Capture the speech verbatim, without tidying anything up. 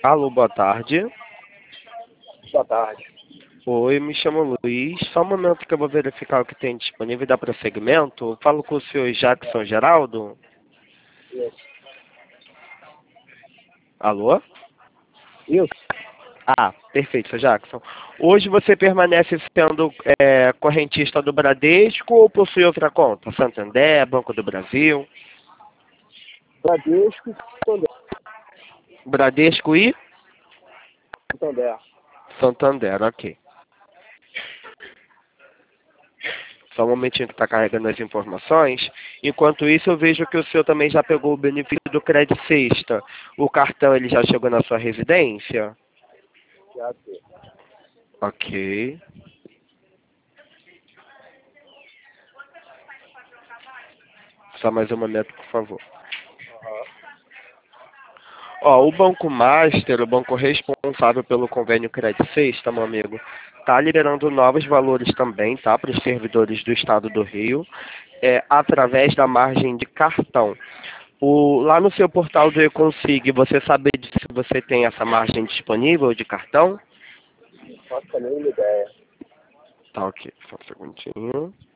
Alô, boa tarde. Boa tarde. Oi, me chamo Luiz. Só um momento que eu vou verificar o que tem disponível e dar prosseguimento. Eu falo com o senhor Jackson Geraldo. Isso. Alô? Isso. Ah, perfeito, senhor Jackson. Hoje você permanece sendo é, correntista do Bradesco ou possui outra conta? Santander, Banco do Brasil? Bradesco e Santander. Bradesco e Santander. Santander, ok. Só um momentinho que está carregando as informações. Enquanto isso, eu vejo que o senhor também já pegou o benefício do Credit Sexta. O cartão ele já chegou na sua residência? Já sei. Ok. Só mais um momento, por favor. Aham. Ó, o Banco Master, o banco responsável pelo convênio Credit Sexta, meu amigo, está liberando novos valores também, tá? Para os servidores do Estado do Rio, é, através da margem de cartão. O, lá no seu portal do eConsig, você sabe de se você tem essa margem disponível de cartão? Não faço a mínima ideia. Tá, ok. Só um segundinho.